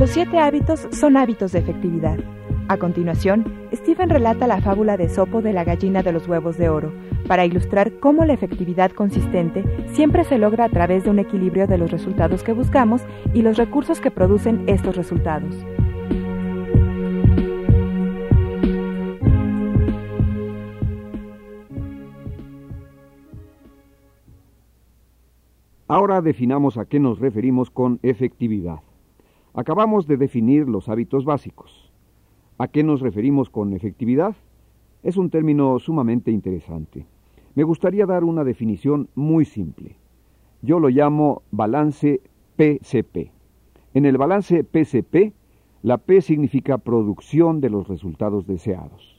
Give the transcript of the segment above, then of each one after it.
Los 7 hábitos son hábitos de efectividad. A continuación, Stephen relata la fábula de Esopo de la gallina de los huevos de oro, para ilustrar cómo la efectividad consistente siempre se logra a través de un equilibrio de los resultados que buscamos y los recursos que producen estos resultados. Ahora definamos a qué nos referimos con efectividad. Acabamos de definir los hábitos básicos. ¿A qué nos referimos con efectividad? Es un término sumamente interesante. Me gustaría dar una definición muy simple. Yo lo llamo balance PCP. En el balance PCP, la P significa producción de los resultados deseados.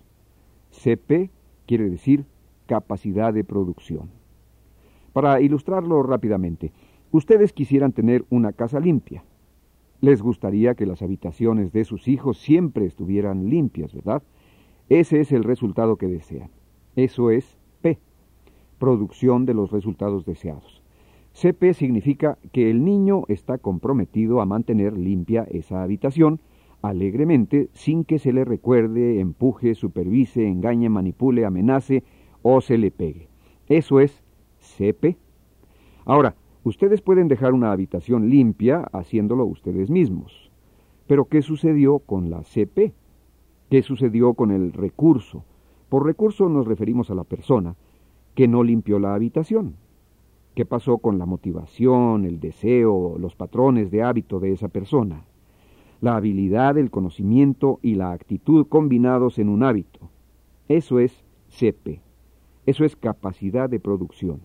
CP quiere decir capacidad de producción. Para ilustrarlo rápidamente, ustedes quisieran tener una casa limpia. Les gustaría que las habitaciones de sus hijos siempre estuvieran limpias, ¿verdad? Ese es el resultado que desean. Eso es P, producción de los resultados deseados. CP significa que el niño está comprometido a mantener limpia esa habitación alegremente, sin que se le recuerde, empuje, supervise, engañe, manipule, amenace o se le pegue. Eso es CP. Ahora, ustedes pueden dejar una habitación limpia haciéndolo ustedes mismos. Pero ¿qué sucedió con la CP? ¿Qué sucedió con el recurso? Por recurso nos referimos a la persona que no limpió la habitación. ¿Qué pasó con la motivación, el deseo, los patrones de hábito de esa persona? La habilidad, el conocimiento y la actitud combinados en un hábito. Eso es CP. Eso es capacidad de producción.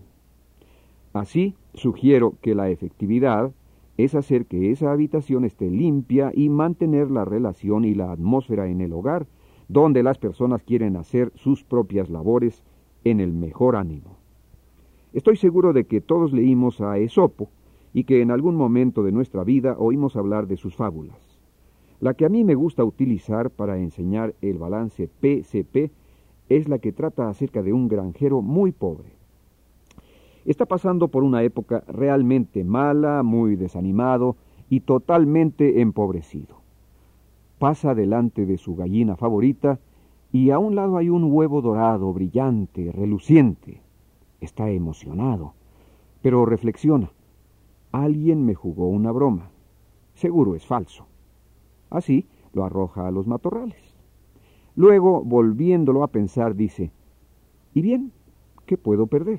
Así, sugiero que la efectividad es hacer que esa habitación esté limpia y mantener la relación y la atmósfera en el hogar, donde las personas quieren hacer sus propias labores en el mejor ánimo. Estoy seguro de que todos leímos a Esopo y que en algún momento de nuestra vida oímos hablar de sus fábulas. La que a mí me gusta utilizar para enseñar el balance PCP es la que trata acerca de un granjero muy pobre. Está pasando por una época realmente mala, muy desanimado y totalmente empobrecido. Pasa delante de su gallina favorita y a un lado hay un huevo dorado, brillante, reluciente. Está emocionado, pero reflexiona. Alguien me jugó una broma. Seguro es falso. Así lo arroja a los matorrales. Luego, volviéndolo a pensar, dice, ¿y bien, qué puedo perder?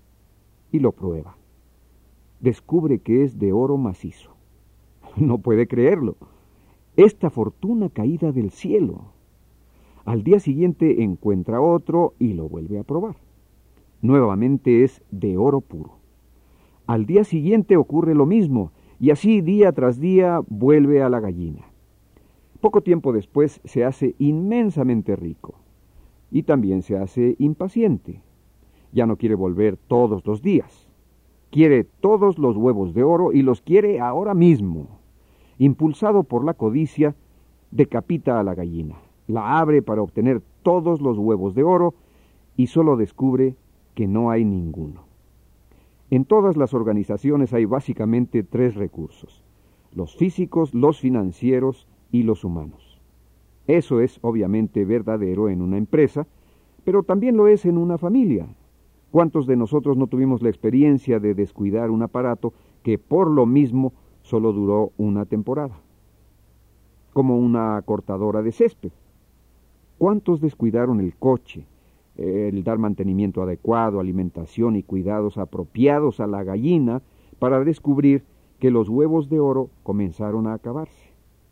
Y lo prueba. Descubre que es de oro macizo. No puede creerlo. Esta fortuna caída del cielo. Al día siguiente encuentra otro y lo vuelve a probar. Nuevamente es de oro puro. Al día siguiente ocurre lo mismo, y así día tras día vuelve a la gallina. Poco tiempo después se hace inmensamente rico, y también se hace impaciente. Ya no quiere volver todos los días. Quiere todos los huevos de oro y los quiere ahora mismo. Impulsado por la codicia, decapita a la gallina, la abre para obtener todos los huevos de oro y solo descubre que no hay ninguno. En todas las organizaciones hay básicamente 3 recursos: los físicos, los financieros y los humanos. Eso es obviamente verdadero en una empresa, pero también lo es en una familia. ¿Cuántos de nosotros no tuvimos la experiencia de descuidar un aparato que por lo mismo solo duró una temporada? Como una cortadora de césped. ¿Cuántos descuidaron el coche, el dar mantenimiento adecuado, alimentación y cuidados apropiados a la gallina para descubrir que los huevos de oro comenzaron a acabarse?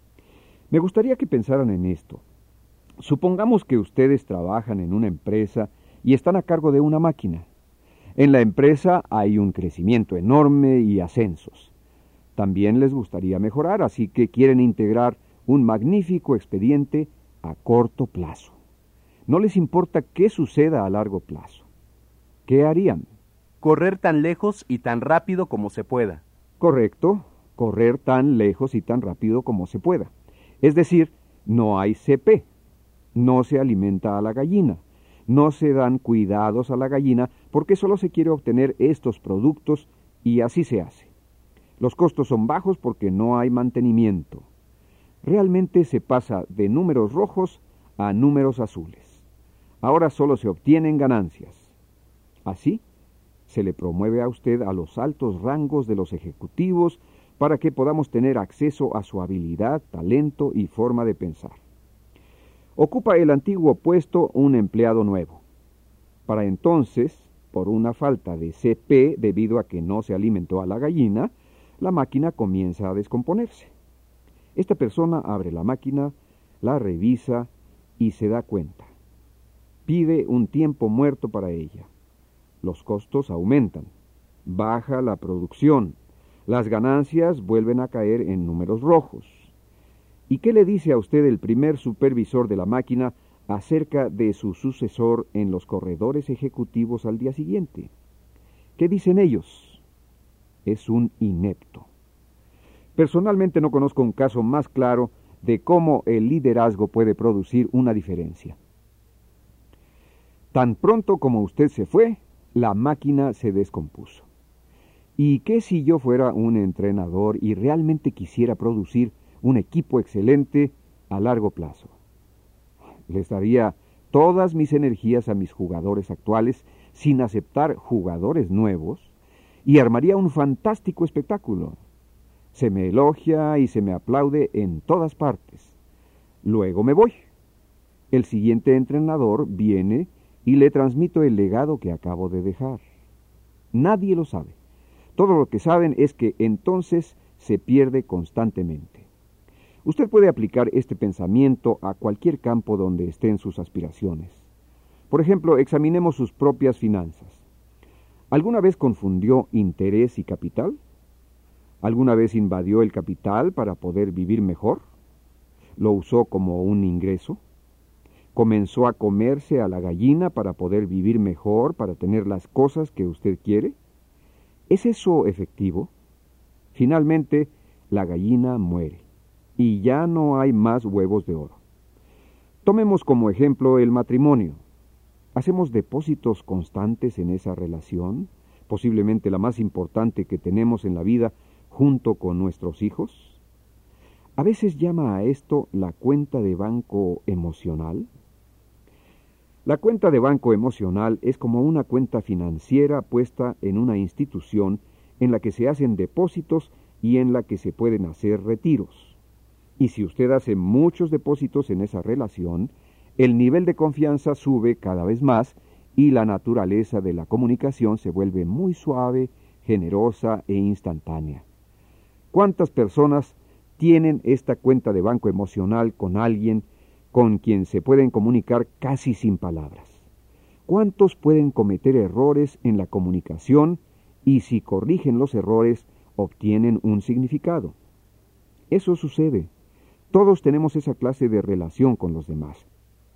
Me gustaría que pensaran en esto. Supongamos que ustedes trabajan en una empresa y están a cargo de una máquina. En la empresa hay un crecimiento enorme y ascensos. También les gustaría mejorar, así que quieren integrar un magnífico expediente a corto plazo. No les importa qué suceda a largo plazo. ¿Qué harían? Correr tan lejos y tan rápido como se pueda. Correcto, correr tan lejos y tan rápido como se pueda. Es decir, no hay CP, no se alimenta a la gallina, no se dan cuidados a la gallina porque solo se quiere obtener estos productos y así se hace. Los costos son bajos porque no hay mantenimiento. Realmente se pasa de números rojos a números azules. Ahora solo se obtienen ganancias. Así, se le promueve a usted a los altos rangos de los ejecutivos para que podamos tener acceso a su habilidad, talento y forma de pensar. Ocupa el antiguo puesto un empleado nuevo. Para entonces, por una falta de CP debido a que no se alimentó a la gallina, la máquina comienza a descomponerse. Esta persona abre la máquina, la revisa y se da cuenta. Pide un tiempo muerto para ella. Los costos aumentan. Baja la producción. Las ganancias vuelven a caer en números rojos. ¿Y qué le dice a usted el primer supervisor de la máquina acerca de su sucesor en los corredores ejecutivos al día siguiente? ¿Qué dicen ellos? Es un inepto. Personalmente no conozco un caso más claro de cómo el liderazgo puede producir una diferencia. Tan pronto como usted se fue, la máquina se descompuso. ¿Y qué si yo fuera un entrenador y realmente quisiera producir un equipo excelente a largo plazo? Les daría todas mis energías a mis jugadores actuales sin aceptar jugadores nuevos y armaría un fantástico espectáculo. Se me elogia y se me aplaude en todas partes. Luego me voy. El siguiente entrenador viene y le transmito el legado que acabo de dejar. Nadie lo sabe. Todo lo que saben es que entonces se pierde constantemente. Usted puede aplicar este pensamiento a cualquier campo donde estén sus aspiraciones. Por ejemplo, examinemos sus propias finanzas. ¿Alguna vez confundió interés y capital? ¿Alguna vez invadió el capital para poder vivir mejor? ¿Lo usó como un ingreso? ¿Comenzó a comerse a la gallina para poder vivir mejor, para tener las cosas que usted quiere? ¿Es eso efectivo? Finalmente, la gallina muere y ya no hay más huevos de oro. Tomemos como ejemplo el matrimonio. ¿Hacemos depósitos constantes en esa relación, posiblemente la más importante que tenemos en la vida, junto con nuestros hijos? A veces llama a esto la cuenta de banco emocional. La cuenta de banco emocional es como una cuenta financiera puesta en una institución en la que se hacen depósitos y en la que se pueden hacer retiros. Y si usted hace muchos depósitos en esa relación, el nivel de confianza sube cada vez más y la naturaleza de la comunicación se vuelve muy suave, generosa e instantánea. ¿Cuántas personas tienen esta cuenta de banco emocional con alguien con quien se pueden comunicar casi sin palabras? ¿Cuántos pueden cometer errores en la comunicación y si corrigen los errores obtienen un significado? Eso sucede. Todos tenemos esa clase de relación con los demás.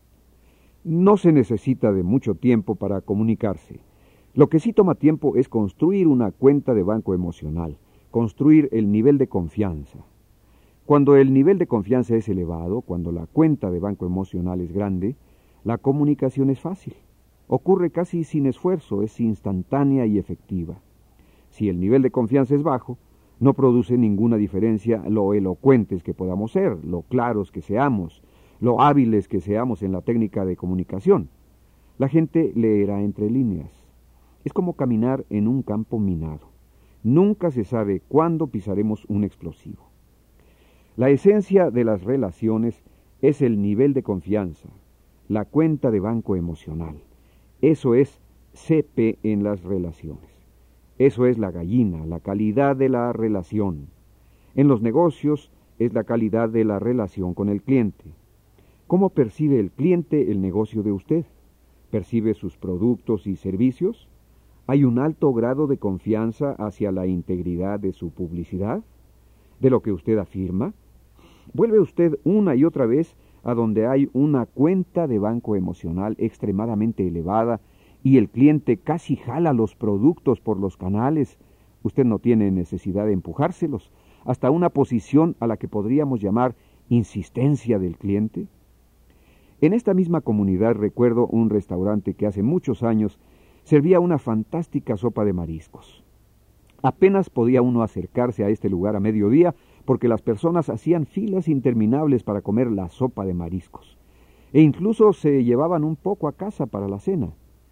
No se necesita de mucho tiempo para comunicarse. Lo que sí toma tiempo es construir una cuenta de banco emocional, construir el nivel de confianza. Cuando el nivel de confianza es elevado, cuando la cuenta de banco emocional es grande, la comunicación es fácil. Ocurre casi sin esfuerzo, es instantánea y efectiva. Si el nivel de confianza es bajo, no produce ninguna diferencia lo elocuentes que podamos ser, lo claros que seamos, lo hábiles que seamos en la técnica de comunicación. La gente leerá entre líneas. Es como caminar en un campo minado. Nunca se sabe cuándo pisaremos un explosivo. La esencia de las relaciones es el nivel de confianza, la cuenta de banco emocional. Eso es CP en las relaciones. Eso es la gallina, la calidad de la relación. En los negocios es la calidad de la relación con el cliente. ¿Cómo percibe el cliente el negocio de usted? ¿Percibe sus productos y servicios? ¿Hay un alto grado de confianza hacia la integridad de su publicidad? ¿De lo que usted afirma? ¿Vuelve usted una y otra vez a donde hay una cuenta de banco emocional extremadamente elevada y el cliente casi jala los productos por los canales? Usted no tiene necesidad de empujárselos hasta una posición a la que podríamos llamar insistencia del cliente. En esta misma comunidad recuerdo un restaurante que hace muchos años servía una fantástica sopa de mariscos. Apenas podía uno acercarse a este lugar a mediodía porque las personas hacían filas interminables para comer la sopa de mariscos. E incluso se llevaban un poco a casa para la cena.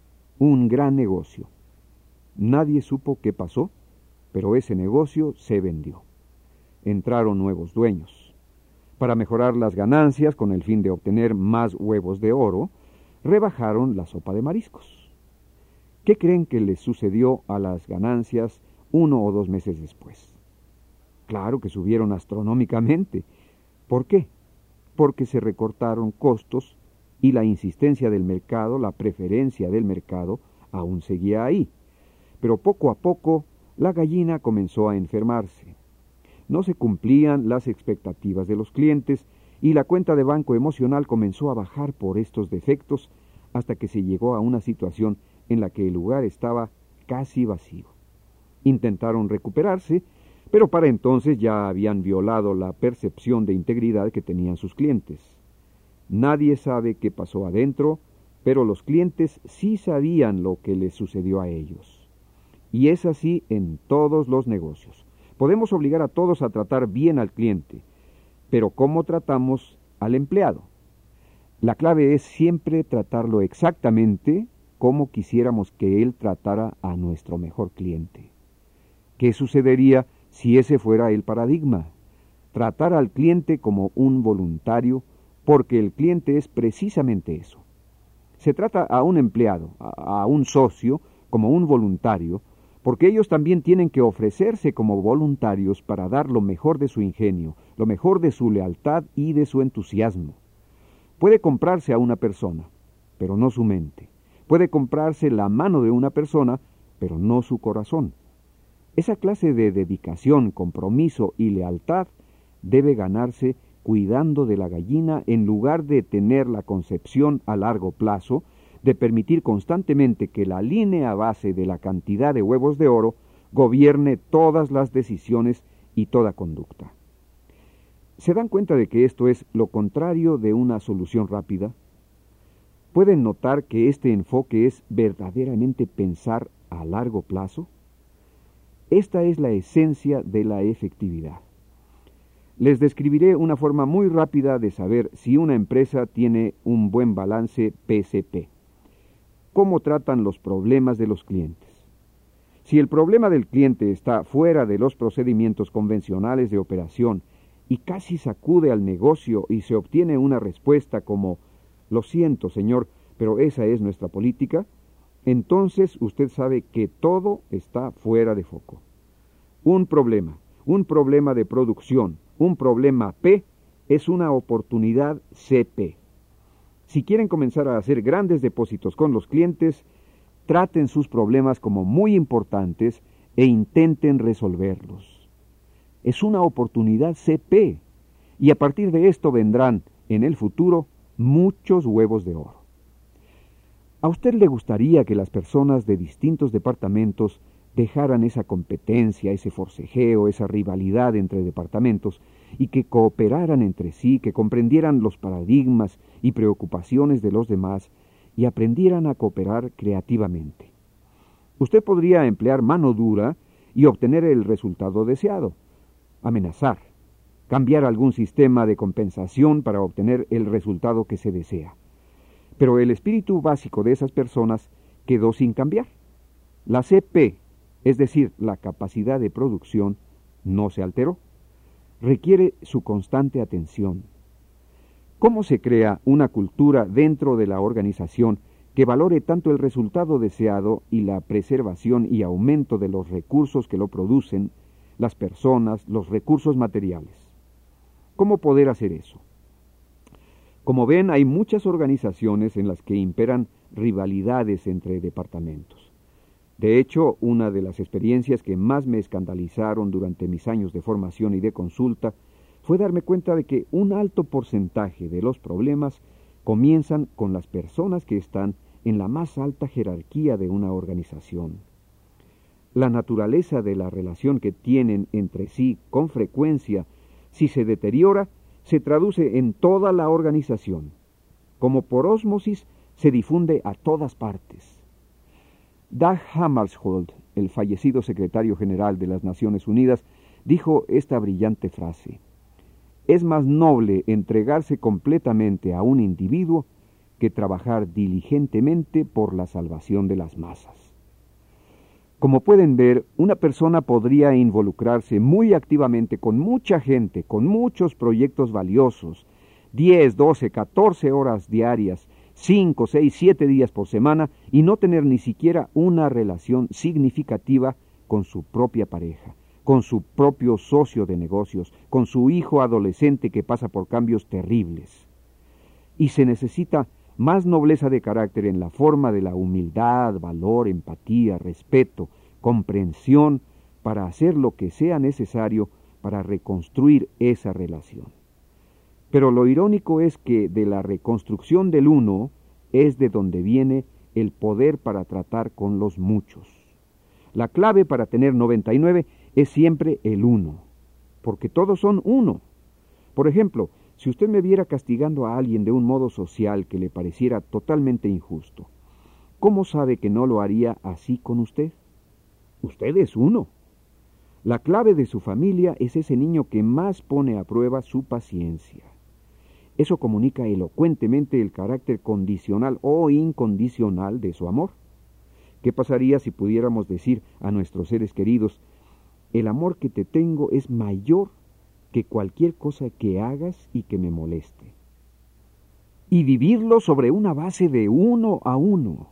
Un gran negocio. Nadie supo qué pasó, pero ese negocio se vendió. Entraron nuevos dueños. Para mejorar las ganancias con el fin de obtener más huevos de oro, rebajaron la sopa de mariscos. ¿Qué creen que les sucedió a las ganancias 1 o 2 meses después? Claro que subieron astronómicamente. ¿Por qué? Porque se recortaron costos y la insistencia del mercado, la preferencia del mercado, aún seguía ahí. Pero poco a poco la gallina comenzó a enfermarse. No se cumplían las expectativas de los clientes y la cuenta de banco emocional comenzó a bajar por estos defectos hasta que se llegó a una situación en la que el lugar estaba casi vacío. Intentaron recuperarse, pero para entonces ya habían violado la percepción de integridad que tenían sus clientes. Nadie sabe qué pasó adentro, pero los clientes sí sabían lo que les sucedió a ellos. Y es así en todos los negocios. Podemos obligar a todos a tratar bien al cliente, pero ¿cómo tratamos al empleado? La clave es siempre tratarlo exactamente como quisiéramos que él tratara a nuestro mejor cliente. ¿Qué sucedería si ese fuera el paradigma? Tratar al cliente como un voluntario, porque el cliente es precisamente eso. Se trata a un empleado, a un socio, como un voluntario, porque ellos también tienen que ofrecerse como voluntarios para dar lo mejor de su ingenio, lo mejor de su lealtad y de su entusiasmo. Puede comprarse a una persona, pero no su mente. Puede comprarse la mano de una persona, pero no su corazón. Esa clase de dedicación, compromiso y lealtad debe ganarse cuidando de la gallina en lugar de tener la concepción a largo plazo de permitir constantemente que la línea base de la cantidad de huevos de oro gobierne todas las decisiones y toda conducta. ¿Se dan cuenta de que esto es lo contrario de una solución rápida? ¿Pueden notar que este enfoque es verdaderamente pensar a largo plazo? Esta es la esencia de la efectividad. Les describiré una forma muy rápida de saber si una empresa tiene un buen balance PCP. ¿Cómo tratan los problemas de los clientes? Si el problema del cliente está fuera de los procedimientos convencionales de operación y casi sacude al negocio y se obtiene una respuesta como «Lo siento, señor, pero esa es nuestra política», entonces usted sabe que todo está fuera de foco. Un problema de producción, un problema P, es una oportunidad CP. Si quieren comenzar a hacer grandes depósitos con los clientes, traten sus problemas como muy importantes e intenten resolverlos. Es una oportunidad CP, y a partir de esto vendrán, en el futuro, muchos huevos de oro. ¿A usted le gustaría que las personas de distintos departamentos dejaran esa competencia, ese forcejeo, esa rivalidad entre departamentos y que cooperaran entre sí, que comprendieran los paradigmas y preocupaciones de los demás y aprendieran a cooperar creativamente? Usted podría emplear mano dura y obtener el resultado deseado, amenazar, cambiar algún sistema de compensación para obtener el resultado que se desea. Pero el espíritu básico de esas personas quedó sin cambiar. La CP, es decir, la capacidad de producción, no se alteró. Requiere su constante atención. ¿Cómo se crea una cultura dentro de la organización que valore tanto el resultado deseado y la preservación y aumento de los recursos que lo producen, las personas, los recursos materiales? ¿Cómo poder hacer eso? Como ven, hay muchas organizaciones en las que imperan rivalidades entre departamentos. De hecho, una de las experiencias que más me escandalizaron durante mis años de formación y de consulta fue darme cuenta de que un alto porcentaje de los problemas comienzan con las personas que están en la más alta jerarquía de una organización. La naturaleza de la relación que tienen entre sí con frecuencia, si se deteriora, se traduce en toda la organización. Como por ósmosis, se difunde a todas partes. Dag Hammarskjöld, el fallecido secretario general de las Naciones Unidas, dijo esta brillante frase: es más noble entregarse completamente a un individuo que trabajar diligentemente por la salvación de las masas. Como pueden ver, una persona podría involucrarse muy activamente con mucha gente, con muchos proyectos valiosos, 10, 12, 14 horas diarias, 5, 6, 7 días por semana, y no tener ni siquiera una relación significativa con su propia pareja, con su propio socio de negocios, con su hijo adolescente que pasa por cambios terribles. Y se necesita más nobleza de carácter en la forma de la humildad, valor, empatía, respeto, comprensión, para hacer lo que sea necesario para reconstruir esa relación. Pero lo irónico es que de la reconstrucción del uno es de donde viene el poder para tratar con los muchos. La clave para tener 99 es siempre el uno, porque todos son uno. Por ejemplo, si usted me viera castigando a alguien de un modo social que le pareciera totalmente injusto, ¿cómo sabe que no lo haría así con usted? Usted es uno. La clave de su familia es ese niño que más pone a prueba su paciencia. Eso comunica elocuentemente el carácter condicional o incondicional de su amor. ¿Qué pasaría si pudiéramos decir a nuestros seres queridos: el amor que te tengo es mayor que cualquier cosa que hagas y que me moleste? Y vivirlo sobre una base de uno a uno.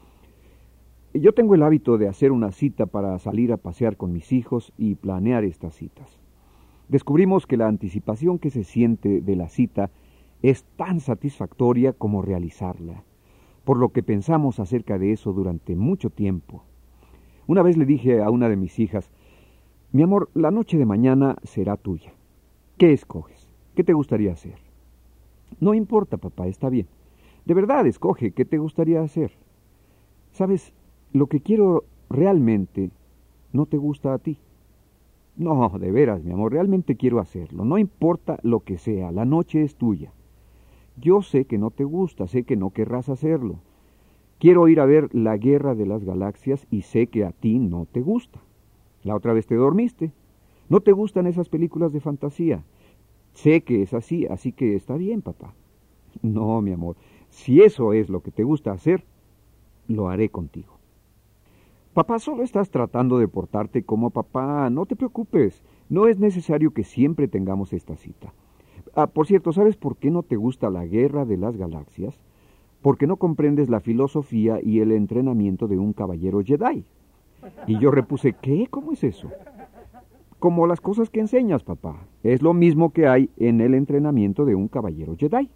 Yo tengo el hábito de hacer una cita para salir a pasear con mis hijos y planear estas citas. Descubrimos que la anticipación que se siente de la cita es tan satisfactoria como realizarla, por lo que pensamos acerca de eso durante mucho tiempo. Una vez le dije a una de mis hijas: mi amor, la noche de mañana será tuya. ¿Qué escoges? ¿Qué te gustaría hacer? No importa, papá, está bien. De verdad, escoge, ¿qué te gustaría hacer? ¿Sabes? Lo que quiero realmente no te gusta a ti. No, de veras, mi amor, realmente quiero hacerlo. No importa lo que sea, la noche es tuya. Yo sé que no te gusta, sé que no querrás hacerlo. Quiero ir a ver La Guerra de las Galaxias y sé que a ti no te gusta. La otra vez te dormiste. No te gustan esas películas de fantasía. Sé que es así, así que está bien, papá. No, mi amor, si eso es lo que te gusta hacer, lo haré contigo. Papá, solo estás tratando de portarte como papá. No te preocupes. No es necesario que siempre tengamos esta cita. Por cierto, ¿sabes por qué no te gusta La Guerra de las Galaxias? Porque no comprendes la filosofía y el entrenamiento de un caballero Jedi. Y yo repuse: ¿qué? ¿Cómo es eso? Como las cosas que enseñas, papá. Es lo mismo que hay en el entrenamiento de un caballero Jedi.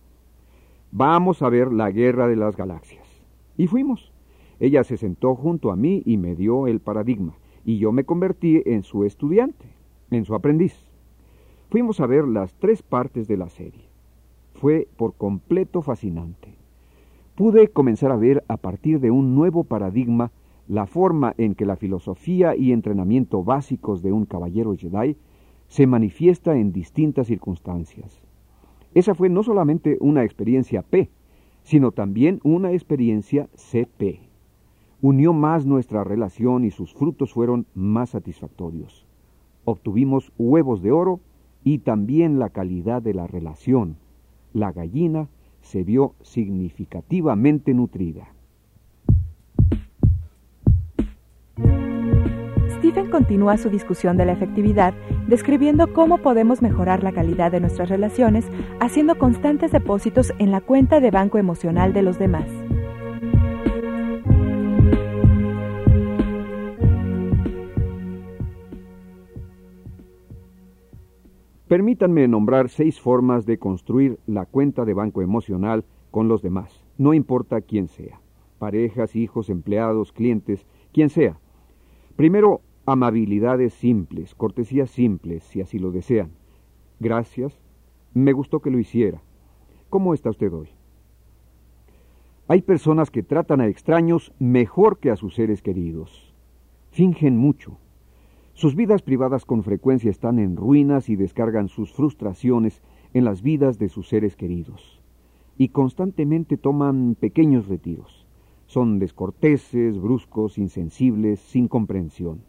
Vamos a ver La Guerra de las Galaxias. Y fuimos. Ella se sentó junto a mí y me dio el paradigma, y yo me convertí en su estudiante, en su aprendiz. Fuimos a ver las 3 partes de la serie. Fue por completo fascinante. Pude comenzar a ver a partir de un nuevo paradigma la forma en que la filosofía y entrenamiento básicos de un caballero Jedi se manifiesta en distintas circunstancias. Esa fue no solamente una experiencia P, sino también una experiencia CP. Unió más nuestra relación y sus frutos fueron más satisfactorios. Obtuvimos huevos de oro y también la calidad de la relación. La gallina se vio significativamente nutrida. Stephen continúa su discusión de la efectividad, describiendo cómo podemos mejorar la calidad de nuestras relaciones haciendo constantes depósitos en la cuenta de banco emocional de los demás. Permítanme nombrar 6 formas de construir la cuenta de banco emocional con los demás, no importa quién sea, parejas, hijos, empleados, clientes, quien sea. Primero, amabilidades simples, cortesías simples, si así lo desean. Gracias, me gustó que lo hiciera. ¿Cómo está usted hoy? Hay personas que tratan a extraños mejor que a sus seres queridos. Fingen mucho. Sus vidas privadas con frecuencia están en ruinas y descargan sus frustraciones en las vidas de sus seres queridos. Y constantemente toman pequeños retiros. Son descorteses, bruscos, insensibles, sin comprensión.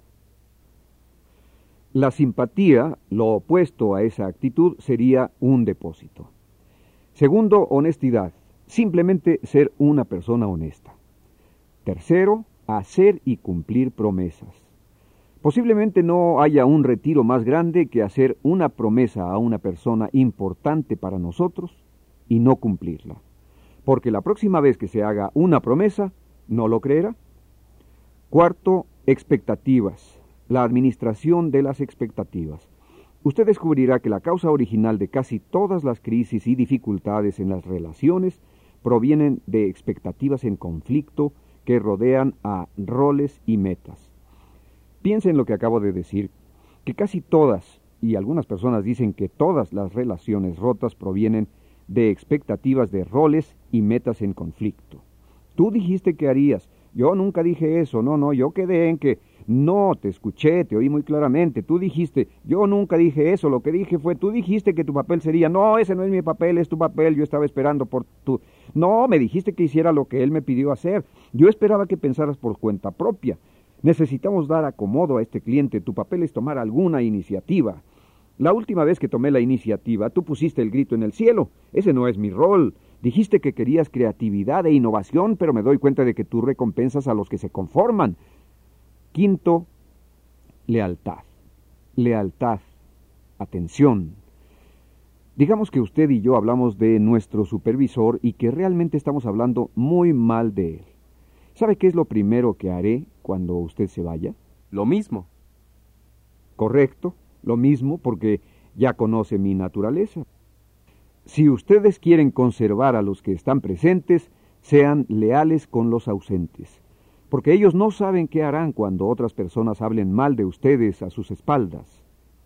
La simpatía, lo opuesto a esa actitud, sería un depósito. Segundo, honestidad. Simplemente ser una persona honesta. Tercero, hacer y cumplir promesas. Posiblemente no haya un retiro más grande que hacer una promesa a una persona importante para nosotros y no cumplirla. Porque la próxima vez que se haga una promesa, no lo creerá. Cuarto, expectativas. La administración de las expectativas. Usted descubrirá que la causa original de casi todas las crisis y dificultades en las relaciones provienen de expectativas en conflicto que rodean a roles y metas. Piensen en lo que acabo de decir, que casi todas, y algunas personas dicen que todas las relaciones rotas provienen de expectativas de roles y metas en conflicto. Tú dijiste que harías, yo nunca dije eso, no, yo quedé en que, no, te escuché, te oí muy claramente, tú dijiste, yo nunca dije eso, lo que dije fue, tú dijiste que tu papel sería, no, ese no es mi papel, es tu papel, yo estaba esperando por tu... No, me dijiste que hiciera lo que él me pidió hacer, yo esperaba que pensaras por cuenta propia. Necesitamos dar acomodo a este cliente, tu papel es tomar alguna iniciativa. La última vez que tomé la iniciativa, tú pusiste el grito en el cielo, ese no es mi rol. Dijiste que querías creatividad e innovación, pero me doy cuenta de que tú recompensas a los que se conforman. Quinto, lealtad. Lealtad. Atención. Digamos que usted y yo hablamos de nuestro supervisor y que realmente estamos hablando muy mal de él. ¿Sabe qué es lo primero que haré cuando usted se vaya? Lo mismo. Correcto, lo mismo, porque ya conoce mi naturaleza. Si ustedes quieren conservar a los que están presentes, sean leales con los ausentes, porque ellos no saben qué harán cuando otras personas hablen mal de ustedes a sus espaldas.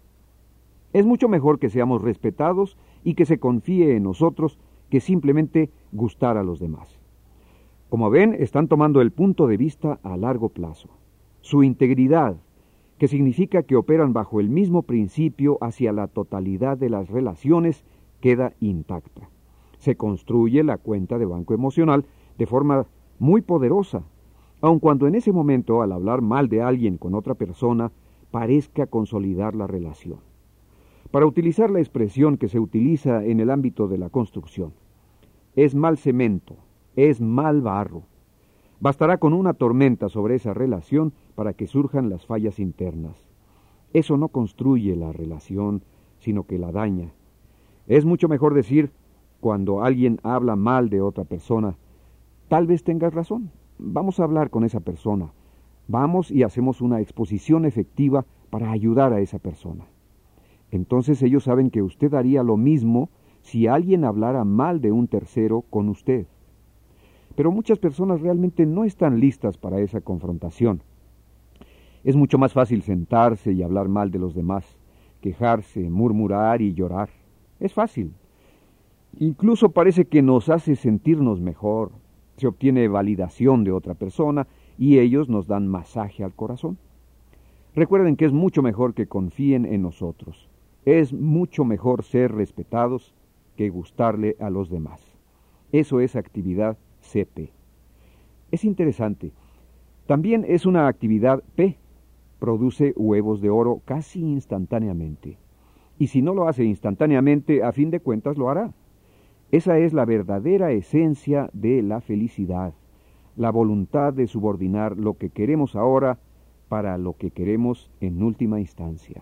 Es mucho mejor que seamos respetados y que se confíe en nosotros que simplemente gustar a los demás. Como ven, están tomando el punto de vista a largo plazo. Su integridad, que significa que operan bajo el mismo principio hacia la totalidad de las relaciones, queda intacta. Se construye la cuenta de banco emocional de forma muy poderosa, aun cuando en ese momento, al hablar mal de alguien con otra persona, parezca consolidar la relación. Para utilizar la expresión que se utiliza en el ámbito de la construcción, es mal cemento, es mal barro. Bastará con una tormenta sobre esa relación para que surjan las fallas internas. Eso no construye la relación, sino que la daña. Es mucho mejor decir, cuando alguien habla mal de otra persona, tal vez tengas razón, vamos a hablar con esa persona, vamos y hacemos una exposición efectiva para ayudar a esa persona. Entonces ellos saben que usted haría lo mismo si alguien hablara mal de un tercero con usted. Pero muchas personas realmente no están listas para esa confrontación. Es mucho más fácil sentarse y hablar mal de los demás, quejarse, murmurar y llorar. Es fácil. Incluso parece que nos hace sentirnos mejor. Se obtiene validación de otra persona y ellos nos dan masaje al corazón. Recuerden que es mucho mejor que confíen en nosotros. Es mucho mejor ser respetados que gustarle a los demás. Eso es actividad CP. Es interesante. También es una actividad P. Produce huevos de oro casi instantáneamente. Y si no lo hace instantáneamente, a fin de cuentas lo hará. Esa es la verdadera esencia de la felicidad, la voluntad de subordinar lo que queremos ahora para lo que queremos en última instancia.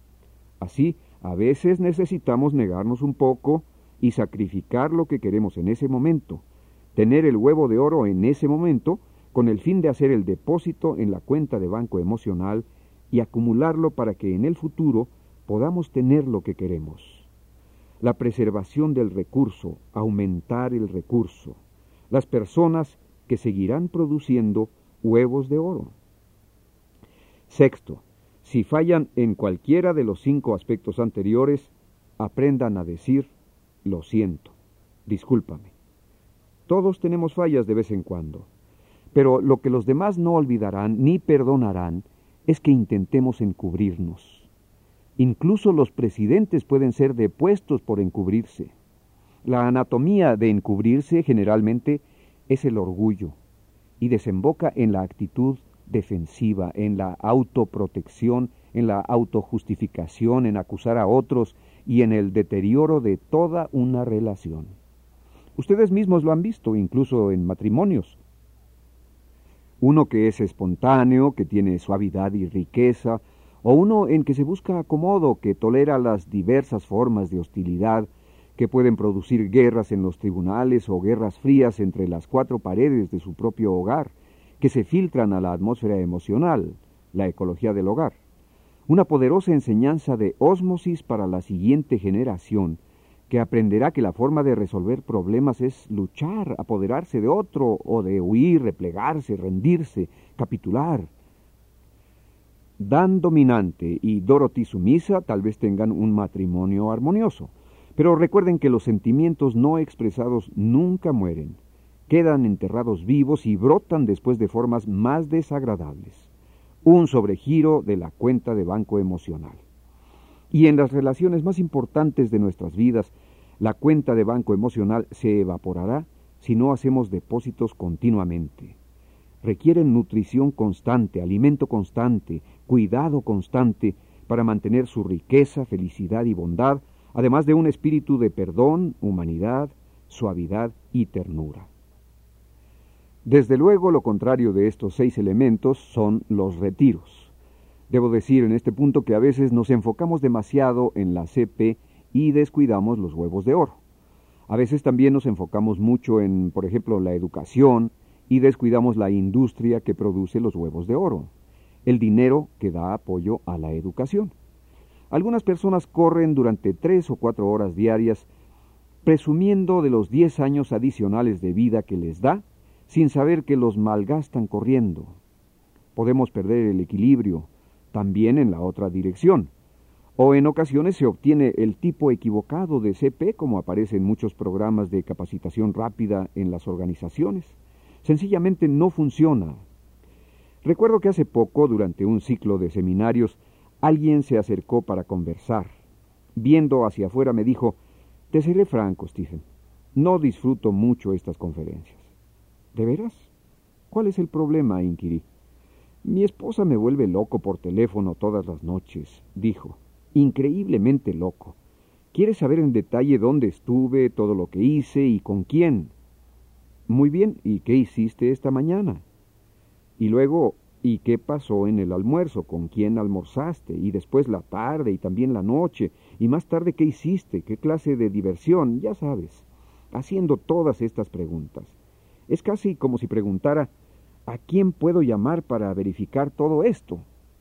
Así, a veces necesitamos negarnos un poco y sacrificar lo que queremos en ese momento, tener el huevo de oro en ese momento, con el fin de hacer el depósito en la cuenta de banco emocional y acumularlo para que en el futuro podamos tener lo que queremos. La preservación del recurso, aumentar el recurso, las personas que seguirán produciendo huevos de oro. Sexto, si fallan en cualquiera de los 5 aspectos anteriores, aprendan a decir, lo siento, discúlpame. Todos tenemos fallas de vez en cuando, pero lo que los demás no olvidarán ni perdonarán es que intentemos encubrirnos. Incluso los presidentes pueden ser depuestos por encubrirse. La anatomía de encubrirse generalmente es el orgullo. y desemboca en la actitud defensiva, en la autoprotección, en la autojustificación, en acusar a otros y en el deterioro de toda una relación. Ustedes mismos lo han visto, incluso en matrimonios. Uno que es espontáneo, que tiene suavidad y riqueza, o uno en que se busca acomodo, que tolera las diversas formas de hostilidad que pueden producir guerras en los tribunales o guerras frías entre las cuatro paredes de su propio hogar, que se filtran a la atmósfera emocional, la ecología del hogar. Una poderosa enseñanza de ósmosis para la siguiente generación, que aprenderá que la forma de resolver problemas es luchar, apoderarse de otro, o de huir, replegarse, rendirse, capitular. Dan dominante y Dorothy sumisa tal vez tengan un matrimonio armonioso, pero recuerden que los sentimientos no expresados nunca mueren, quedan enterrados vivos y brotan después de formas más desagradables. Un sobregiro de la cuenta de banco emocional. Y en las relaciones más importantes de nuestras vidas, la cuenta de banco emocional se evaporará si no hacemos depósitos continuamente. Requieren nutrición constante, alimento constante, cuidado constante para mantener su riqueza, felicidad y bondad, además de un espíritu de perdón, humanidad, suavidad y ternura. Desde luego, lo contrario de estos 6 elementos son los retiros. Debo decir en este punto que a veces nos enfocamos demasiado en la CP y descuidamos los huevos de oro. A veces también nos enfocamos mucho en, por ejemplo, la educación y descuidamos la industria que produce los huevos de oro, el dinero que da apoyo a la educación. Algunas personas corren durante 3 o 4 horas diarias presumiendo de los 10 años adicionales de vida que les da, sin saber que los malgastan corriendo. Podemos perder el equilibrio, también en la otra dirección. O en ocasiones se obtiene el tipo equivocado de CP, como aparece en muchos programas de capacitación rápida en las organizaciones. Sencillamente no funciona. Recuerdo que hace poco, durante un ciclo de seminarios, alguien se acercó para conversar. Viendo hacia afuera me dijo: «Te seré franco, Stephen, no disfruto mucho estas conferencias». «¿De veras? ¿Cuál es el problema?», inquirí. «Mi esposa me vuelve loco por teléfono todas las noches», dijo. «Increíblemente loco. Quiere saber en detalle dónde estuve, todo lo que hice y con quién». «Muy bien, ¿y qué hiciste esta mañana?» «Y luego, ¿y qué pasó en el almuerzo? ¿Con quién almorzaste? Y después la tarde y también la noche. Y más tarde, ¿qué hiciste? ¿Qué clase de diversión? Ya sabes». Haciendo todas estas preguntas. Es casi como si preguntara: ¿a quién puedo llamar para verificar todo esto?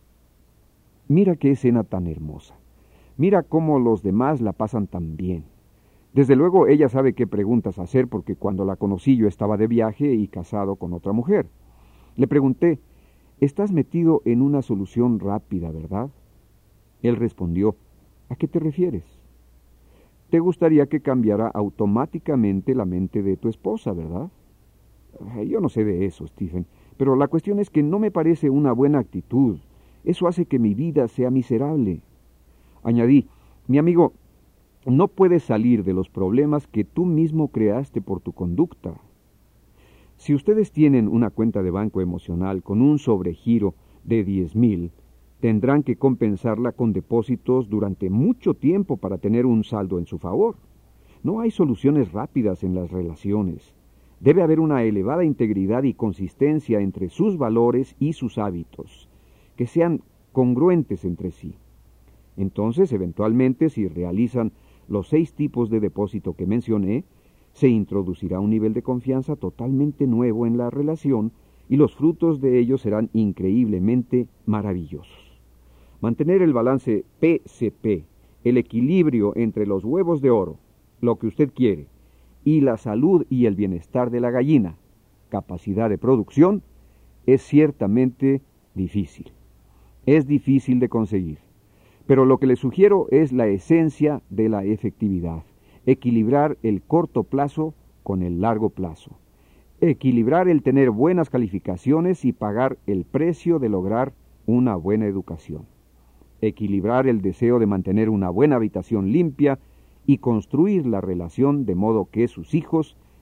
Mira qué escena tan hermosa. Mira cómo los demás la pasan tan bien. Desde luego ella sabe qué preguntas hacer, porque cuando la conocí yo estaba de viaje y casado con otra mujer. Le pregunté: «Estás metido en una solución rápida, ¿verdad?». Él respondió: «¿A qué te refieres?». «Te gustaría que cambiara automáticamente la mente de tu esposa, ¿verdad?». «Yo no sé de eso, Stephen, pero la cuestión es que no me parece una buena actitud. Eso hace que mi vida sea miserable». Añadí: «Mi amigo, no puedes salir de los problemas que tú mismo creaste por tu conducta. Si ustedes tienen una cuenta de banco emocional con un sobregiro de 10,000, tendrán que compensarla con depósitos durante mucho tiempo para tener un saldo en su favor. No hay soluciones rápidas en las relaciones. Debe haber una elevada integridad y consistencia entre sus valores y sus hábitos, que sean congruentes entre sí. Entonces, eventualmente, si realizan los 6 tipos de depósito que mencioné, se introducirá un nivel de confianza totalmente nuevo en la relación y los frutos de ello serán increíblemente maravillosos. Mantener el balance PCP, el equilibrio entre los huevos de oro, lo que usted quiere, y la salud y el bienestar de la gallina, capacidad de producción, es ciertamente difícil. Es difícil de conseguir. Pero lo que le sugiero es la esencia de la efectividad. Equilibrar el corto plazo con el largo plazo. Equilibrar el tener buenas calificaciones y pagar el precio de lograr una buena educación. Equilibrar el deseo de mantener una buena habitación limpia y construir la relación de modo que sus hijos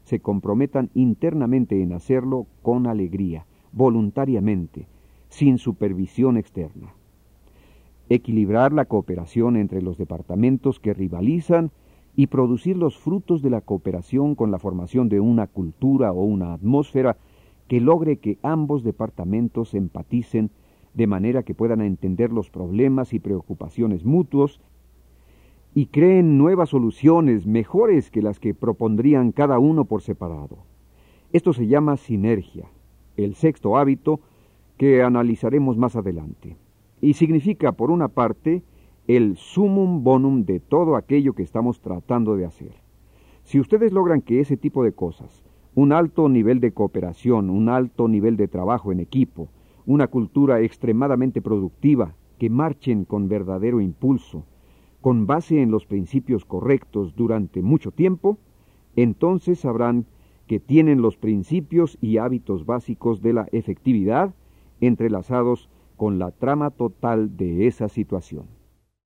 se comprometan internamente en hacerlo con alegría, voluntariamente, sin supervisión externa. Equilibrar la cooperación entre los departamentos que rivalizan y producir los frutos de la cooperación con la formación de una cultura o una atmósfera que logre que ambos departamentos empaticen de manera que puedan entender los problemas y preocupaciones mutuos y creen nuevas soluciones mejores que las que propondrían cada uno por separado. Esto se llama sinergia, el sexto hábito que analizaremos más adelante, y significa, por una parte, el sumum bonum de todo aquello que estamos tratando de hacer. Si ustedes logran que ese tipo de cosas, un alto nivel de cooperación, un alto nivel de trabajo en equipo, una cultura extremadamente productiva, que marchen con verdadero impulso, con base en los principios correctos durante mucho tiempo, entonces sabrán que tienen los principios y hábitos básicos de la efectividad entrelazados con la trama total de esa situación.